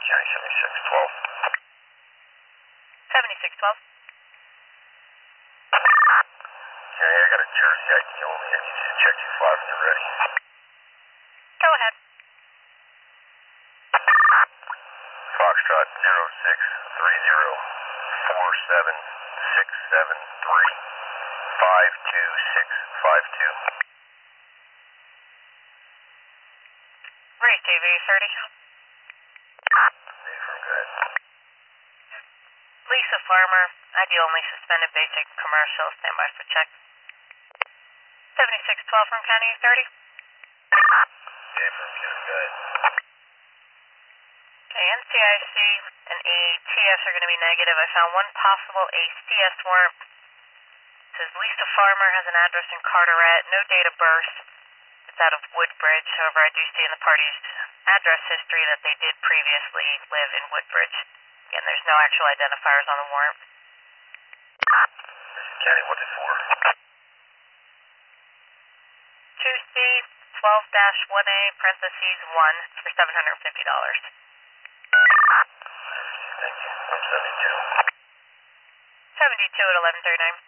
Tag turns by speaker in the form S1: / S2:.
S1: County 7612.
S2: 7612.
S1: County, I got a Jersey ID only. I need you to check 25 when you're ready.
S2: Go ahead.
S1: Foxtrot 0630-47673-52652.
S2: Race TV 30.
S1: Affirm, go ahead.
S2: Lisa Farmer, ID only, suspended basic commercial, standby for check. 7612 from County 30.
S1: Affirm, County, go ahead.
S2: Okay, NCIC and ATS are going to be negative. I found one possible ACS warrant. It says Lisa Farmer has an address in Carteret, no date of birth. It's out of Woodbridge. However, I do see in the party's address history that they did previously live in Woodbridge. Again, there's no actual identifiers on the warrant.
S1: County, what's it for?
S2: 2C 12-1A parentheses 1 for $750.
S1: Thank you. I'm 72.
S2: 72 at 11:39.